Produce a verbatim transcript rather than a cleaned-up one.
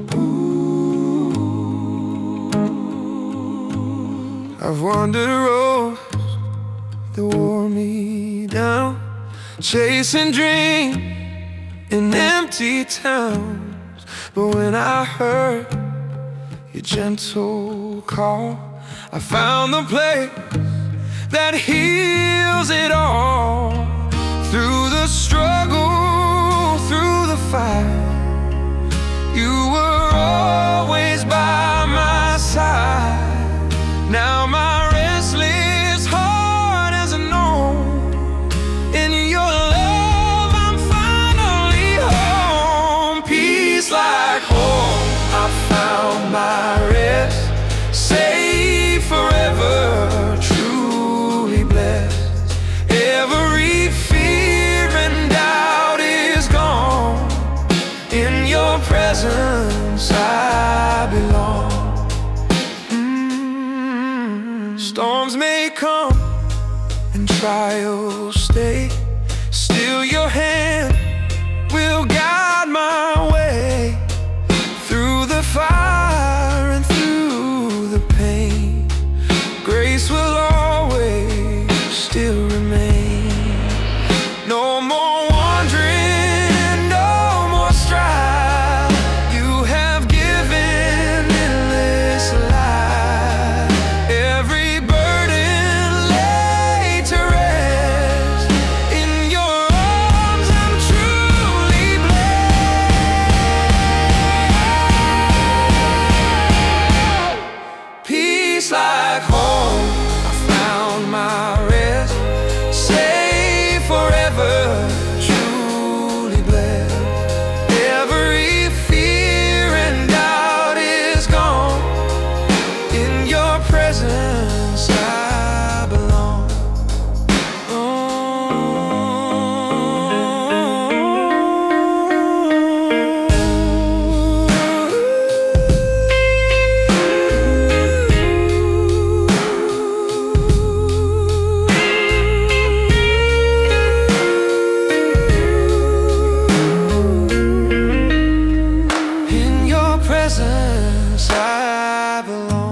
I've wandered roads that wore me down, chasing dreams in empty towns. But when I heard your gentle call, I found the place that heals it all. Through the struggle, through the fight, you were always by my side. Now my restless heart has known, in your love I'm finally home. Peace like home, I found my rest, safe forever, truly blessed. Every fear and doubt is gone, in your presence I belong. Storms may come and trials stay, still your hand will guide my way. Through the fire and through the pain, grace will always still remain. No more wandering, no more strife, you have given endless life. Every like home, I found my rest, safe forever, truly blessed. Every fear and doubt is gone, in your presence I belong. Presence I belong.